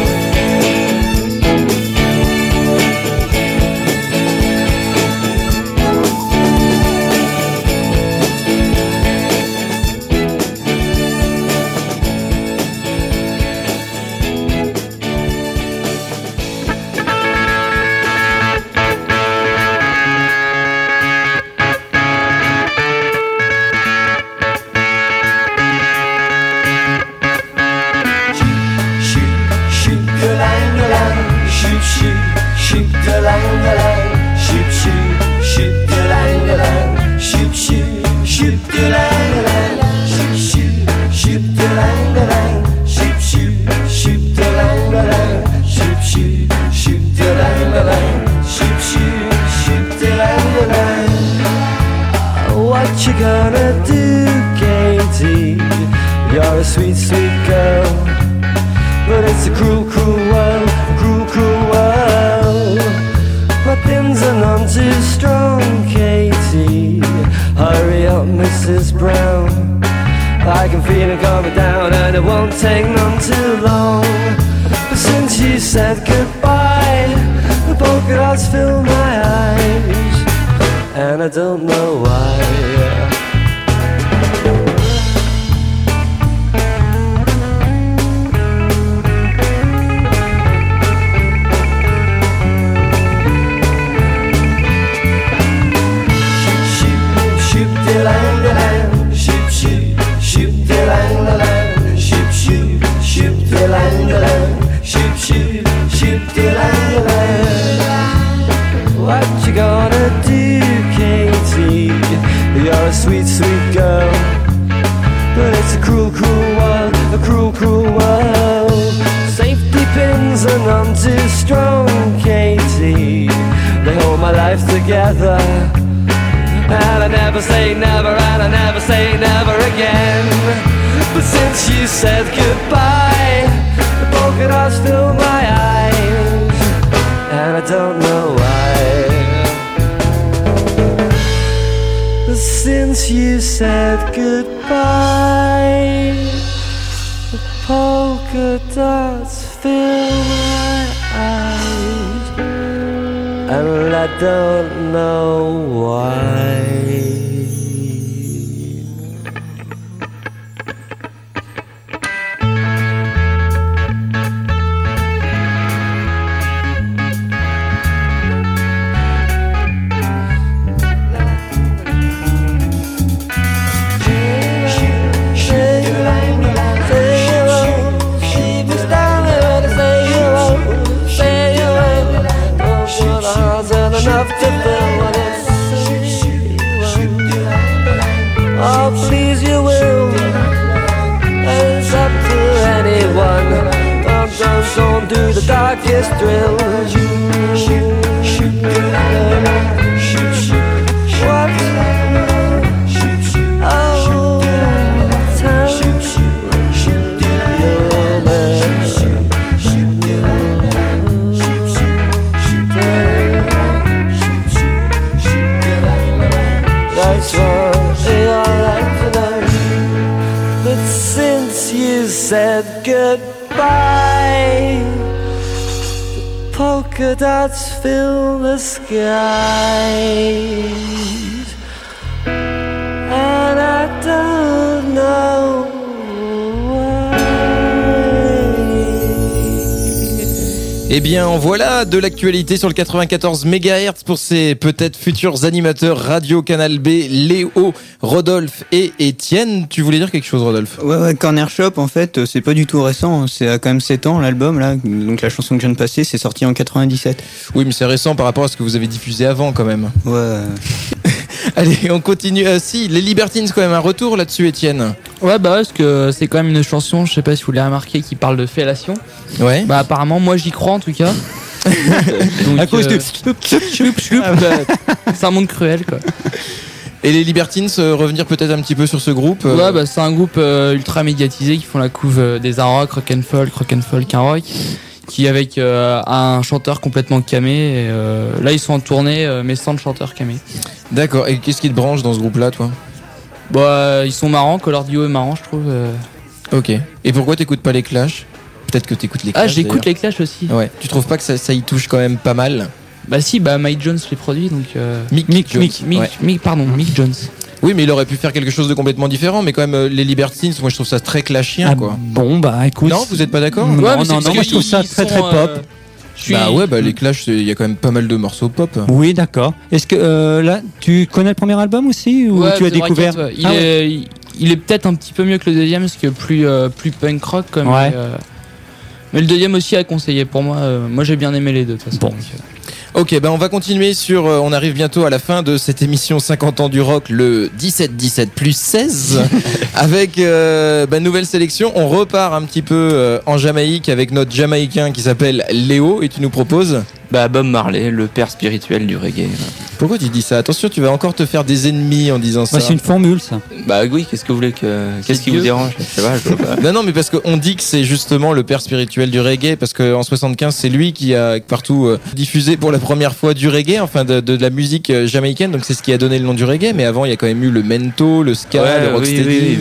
What you gonna do, Katie? You're a sweet, sweet girl, but it's a cruel, cruel world, cruel, cruel world. My pins are none too strong, Katie. Hurry up, Mrs. Brown. I can feel it coming down, and it won't take none too long. But since you said goodbye, the polka dots fill my eyes, and I don't know why. What you gonna do, Katie? You're a sweet, sweet girl, but it's a cruel, cruel world, a cruel, cruel world. Safety pins are none too strong, Katie. They hold my life together, and I never say never, and I never say never again. But since you said goodbye, the polka dots fill my eyes, and I don't know why. But since you said goodbye, the polka dots fill my eyes, and I don't know why. Enough to fill what it's oh, please you will. It's up to anyone. Don't do the darkest thrill. What? Oh, time. That's what you're like tonight. But since you said goodbye, the polka dots fill the skies, and I don't know why. Eh bien, voilà de l'actualité sur le 94 MHz pour ces peut-être futurs animateurs Radio Canal B, Léo, Rodolphe et Étienne. Tu voulais dire quelque chose, Rodolphe ? Ouais, Corner Shop, en fait, c'est pas du tout récent. C'est quand même 7 ans, l'album, là. Donc la chanson que je viens de passer, c'est sorti en 97. Oui, mais c'est récent par rapport à ce que vous avez diffusé avant, quand même. Ouais. Allez, on continue. Si, les Libertines, quand même, un retour là-dessus, Étienne. Ouais, bah, parce que c'est quand même une chanson, je sais pas si vous l'avez remarqué, qui parle de fellation. Ouais. Bah, apparemment, moi j'y crois en tout cas. Donc, À cause de c'est un monde cruel, quoi. Et les Libertines, revenir peut-être un petit peu sur ce groupe. Ouais, bah, c'est un groupe ultra médiatisé qui font la couve des hard rock, rock and folk, un rock, qui avec un chanteur complètement camé. Et, là, ils sont en tournée, mais sans le chanteur camé. D'accord. Et qu'est-ce qui te branche dans ce groupe-là, toi ? Bah, ils sont marrants, que leur duo est marrant, je trouve. Ok. Et pourquoi t'écoutes pas les Clash ? Peut-être que t'écoutes les Clash. Ah, j'écoute les Clash aussi. Ouais. Tu trouves pas que ça y touche quand même pas mal ? Bah si, bah Mike Jones les produit, donc Mick Jones. Mick Jones. Oui, mais il aurait pu faire quelque chose de complètement différent. Mais quand même, les Libertines, moi je trouve ça très clashien, quoi. Bon, bah écoute. Non, vous êtes pas d'accord ? Non, Ouais, mais non, c'est moi je trouve ça très très pop. Bah ouais, bah les Clash, il y a quand même pas mal de morceaux pop. Oui, d'accord. Est-ce que là, tu connais le premier album aussi ou Ouais, tu as The découvert Bracket, ouais. Il est peut-être un petit peu mieux que le deuxième, parce que plus punk rock comme. Ouais. Mais le deuxième aussi à conseiller pour moi. Moi j'ai bien aimé les deux de toute façon. Bon. Donc, Ok, ben on va continuer sur. On arrive bientôt à la fin de cette émission 50 ans du rock, le 17-17 plus 16, avec nouvelle sélection. On repart un petit peu en Jamaïque avec notre Jamaïcain qui s'appelle Léo, et tu nous proposes. Bah Bob Marley, le père spirituel du reggae. Pourquoi tu dis ça ? Attention, tu vas encore te faire des ennemis en disant ça. Ouais, c'est une formule, ça. Bah oui, qu'est-ce que vous voulez que qu'est-ce qui vous dérange ? Je sais pas, je vois pas. Non, mais parce qu'on dit que c'est justement le père spirituel du reggae, parce qu'en 75, c'est lui qui a partout diffusé pour la première fois du reggae, enfin de la musique jamaïcaine, donc c'est ce qui a donné le nom du reggae, mais avant il y a quand même eu le mento, le ska, le rocksteady.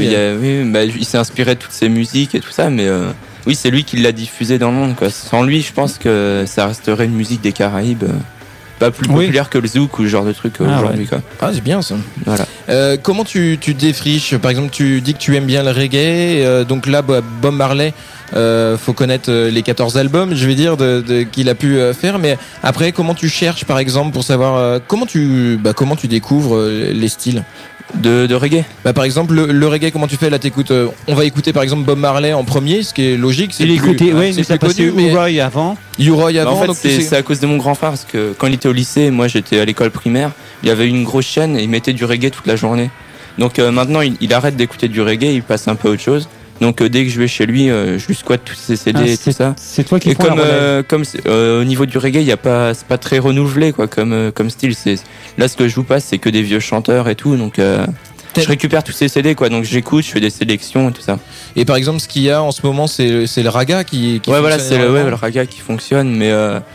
Il s'est inspiré de toutes ces musiques et tout ça, mais oui, c'est lui qui l'a diffusé dans le monde, quoi. Sans lui, je pense que ça resterait une musique des Caraïbes pas plus populaire que le zouk ou ce genre de truc aujourd'hui, ouais. quoi. Ah, c'est bien ça. Voilà. Comment tu défriches ? Par exemple, tu dis que tu aimes bien le reggae, donc là, Bob Marley, faut connaître les 14 albums, je vais dire, qu'il a pu faire, mais après, comment tu cherches, par exemple, pour savoir comment tu découvres les styles de reggae. Bah par exemple le reggae, comment tu fais là? T'écoutes, on va écouter par exemple Bob Marley en premier, ce qui est logique. C'est écouté, oui, mais ça passait U-Roy avant. U-Roy avant. En fait, c'est à cause de mon grand frère, parce que quand il était au lycée, moi j'étais à l'école primaire, il y avait une grosse chaîne et il mettait du reggae toute la journée. Donc maintenant il arrête d'écouter du reggae, il passe un peu à autre chose. Donc dès que je vais chez lui, je lui squatte tous ses CD et tout ça. C'est toi qui prends la comme au niveau du reggae, il y a pas, c'est pas très renouvelé quoi comme style. C'est là ce que je vous passe, c'est que des vieux chanteurs et tout. Donc je récupère tous ces CD quoi. Donc j'écoute, je fais des sélections et tout ça. Et par exemple, ce qu'il y a en ce moment, c'est le raga qui ouais voilà, c'est le raga qui fonctionne, mais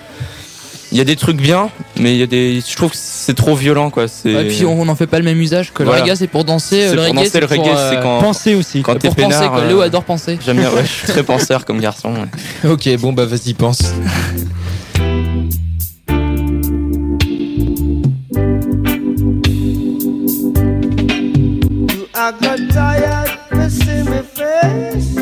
il y a des trucs bien, mais il y a je trouve que c'est trop violent quoi. Et puis on n'en fait pas le même usage que le reggae, c'est pour danser. C'est le reggae, c'est pour quand penser aussi. Quand t'es pour peinard, penser quoi. Léo adore penser. J'aime bien, ouais, je suis très penseur comme garçon. Ouais. Ok, bon bah vas-y pense. I got tired to see me face.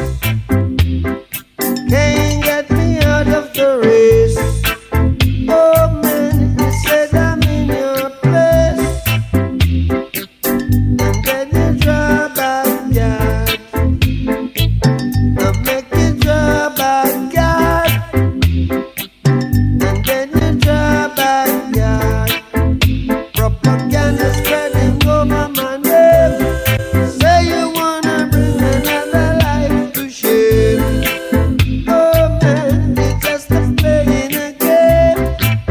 Can't get me out of the race. Oh man, you said I'm in your place. And then you draw back yard. I make you draw back yard. And then you draw back yard. Propaganda spreading over my name. Say you wanna bring another life to shame. Oh man, it's just a playing a game.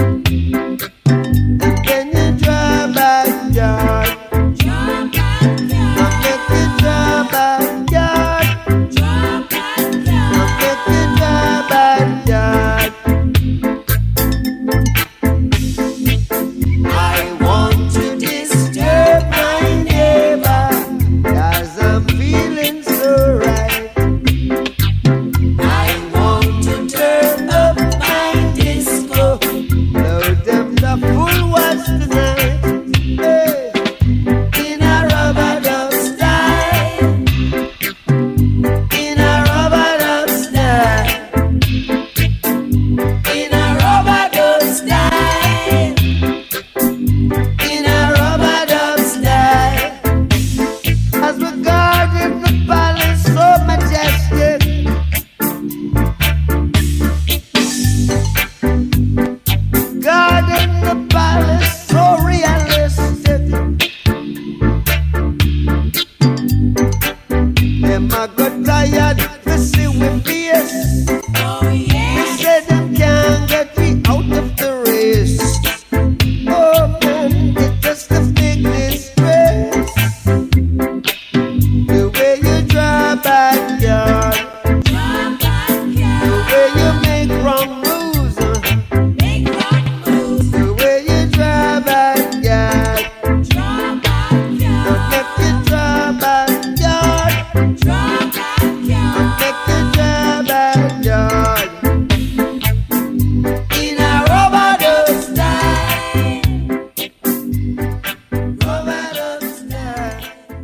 And then you draw back yard. I make you draw back yard. I make you draw back yard. I want to disturb my neighbor, 'cause I'm feeling so right. I want to turn up my disco, load them the full watch tonight. Hey, in a rubber dub style, in a rubber dub style, in a rubber dub style, in a rubber dub style. As we guarded the palace so majestic, guarding the palace so realistic. Them I got tired to see we fierce. They said them can't get me out of the race. Oh man, it's just a big disgrace. The way you draw back yard, the way you make wrong moves, the way you draw back yard, make you draw back yard, make you draw back yard. In a rubber dub style, rubber dub style.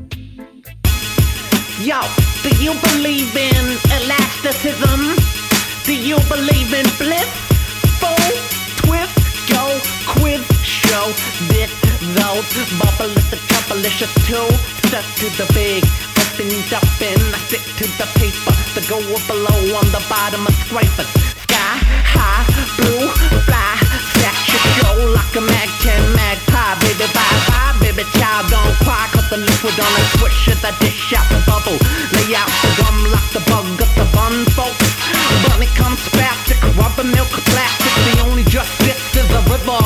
Yo, do you believe in elasticism? Do you believe in bliss? Full twist, go quiz show. This, those, bubblicious, troublicious too. Stuck to the big, opened up and I stick to the paper. The go below on the bottom of scrapers. Sky high, blue, fly, stack your show like a mag 10 magpie. Baby, bye bye, baby, child, don't cry. Cause the liquid on a swish of the dish out the bubble. Lay out the gum like the bug up the bun, folks. Bunny comes spastic, rubber milk plastic. The only justice is a river.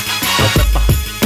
A river.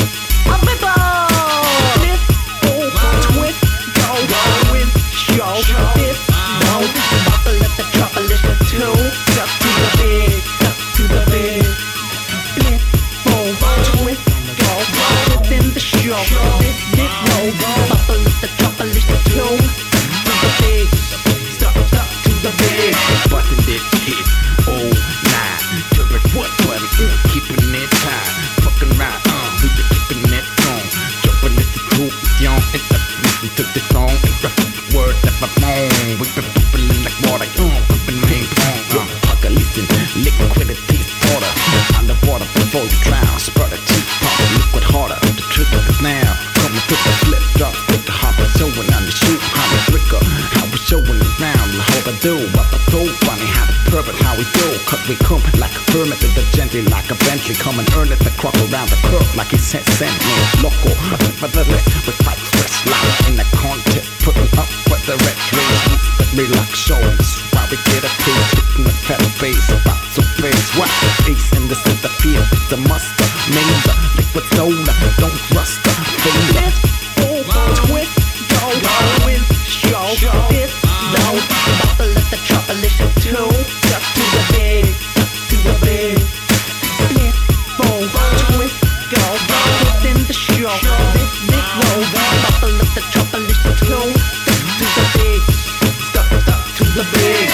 A river. This, oh, twist, go, with, show. This, no, bubble at the trouble is the two. Stuck to the big, stuck to the big. Bliss, oh, twist, go, within the show. This, no, bubble at the trouble is the two. To the big, stuck to the big. Bustin' this hit, oh nah. Turret what, keeping it tight. Fucking right, we been keeping it strong. Jumping at the truth, young, and listen to the song. And the word that my phone. We been bubbling like water, bumping ping pong. Listen, liquidity water. Underwater before you drown. Spread a teapot, liquid harder. The trick is now. Coming to the flip, drop, stick the hop, showing on the shoot, how we trigger, how we showing around, how I do, what I do, funny how the pervert, how we do, cause we come like a hermit to the gently, like a Bentley, come and earn it, the croc around the curve, like he sent me, loco, but nevertheless, we fight stress, like in the contest, putting up for the red race, but relax, shows, why we get a taste, hitting the pedal bass, about to face, what, ace in the center field, it's a muster, major, liquid soda, don't rust the finger. This, oh, twist, go, with, show. This, no, bubble at the trouble is the two. Stuck to the big, to the big. Bliss, oh, twist, go, within the show. This, no, bubble at the trouble is the two. Stuck to the big, stuck to the big.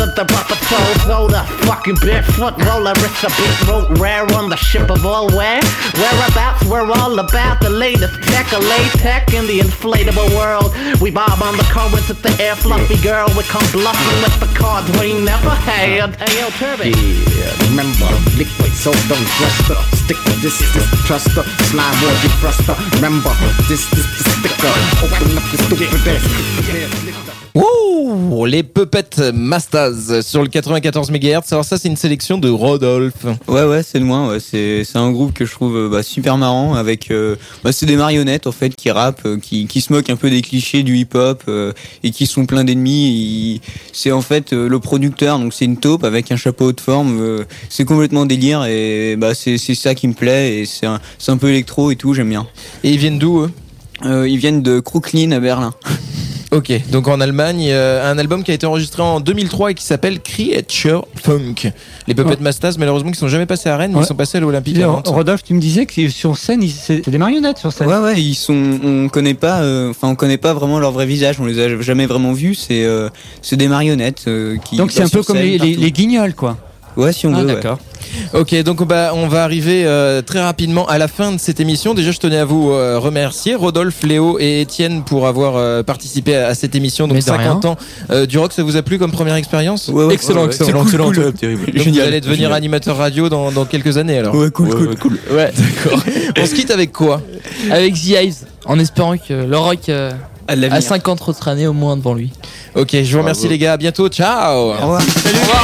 of the rubber toe. Throw the fucking barefoot roller. It's a big road rare on the ship of all wear. Whereabouts we're all about the latest tech, a late tech in the inflatable world. We bob on the currents at the air, fluffy girl. We come bluffing with the cards we never had. Hey yo, Turby. Yeah, remember, liquid so don't trust her. Stick with this, trust her. Slime or defrost her. Remember, this the sticker. Open up the stupid ass. Ouh, les Puppet Mastaz sur le 94 MHz. Alors ça, c'est une sélection de Rodolphe. Ouais, c'est de moi. Ouais. C'est un groupe que je trouve super marrant. Avec, c'est des marionnettes en fait qui rappent, qui se moquent un peu des clichés du hip-hop et qui sont pleins d'ennemis. C'est en fait le producteur, donc c'est une taupe avec un chapeau de forme. C'est complètement délire et c'est ça qui me plaît et c'est un peu électro et tout. J'aime bien. Et ils viennent d'où eux? Ils viennent de Crooklyn à Berlin. Ok, donc en Allemagne, un album qui a été enregistré en 2003 et qui s'appelle Creature Funk. Les Puppet Mastaz, malheureusement, qui sont jamais passés à Rennes, mais ils sont passés à l'Olympique. Rodolphe, tu me disais que sur scène, c'est des marionnettes sur scène. Ouais, on connaît pas vraiment leur vrai visage, on les a jamais vraiment vus. C'est des marionnettes qui. Donc c'est un peu comme les Guignols, quoi. Ouais, si on veut. D'accord. Ouais. Ok, donc on va arriver très rapidement à la fin de cette émission. Déjà, je tenais à vous remercier, Rodolphe, Léo et Étienne, pour avoir participé à cette émission. Donc 50 ans du rock, ça vous a plu comme première expérience? Ouais, excellent. Terrible. Donc vous allez devenir animateur radio dans quelques années alors. Ouais, cool. Ouais, d'accord. On se quitte avec quoi? Avec The Eyes, en espérant que le rock a 50 autres années au moins devant lui. Ok, je vous remercie les gars, à bientôt, ciao. Au revoir. Salut. Au revoir.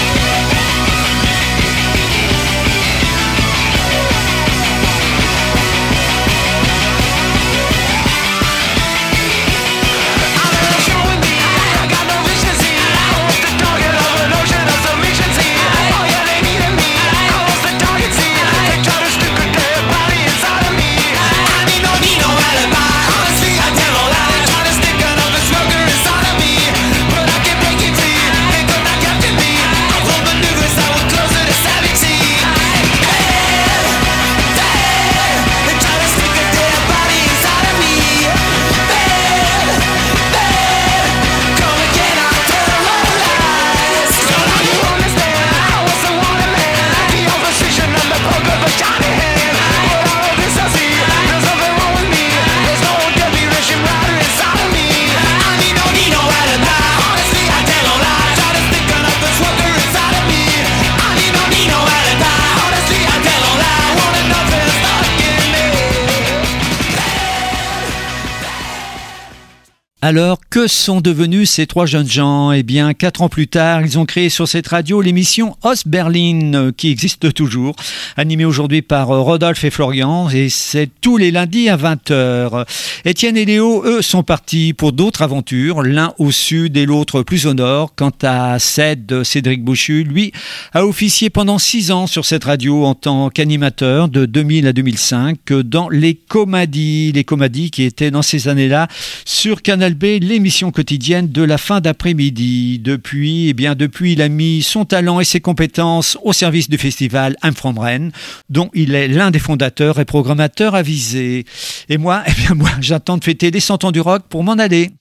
Alors, que sont devenus ces trois jeunes gens? Eh bien, 4 ans plus tard, ils ont créé sur cette radio l'émission Ostberlin, qui existe toujours, animée aujourd'hui par Rodolphe et Florian, et c'est tous les lundis à 20h. Étienne et Léo, eux, sont partis pour d'autres aventures, l'un au sud et l'autre plus au nord. Quant à Cédric Bouchu, lui, a officié pendant 6 ans sur cette radio en tant qu'animateur de 2000 à 2005 dans Les Comadies qui étaient dans ces années-là sur Canal B, l'émission quotidienne de la fin d'après-midi. Depuis, il a mis son talent et ses compétences au service du festival I'm From Rennes, dont il est l'un des fondateurs et programmateurs avisés. Et moi, j'attends de fêter les 100 ans du rock pour m'en aller.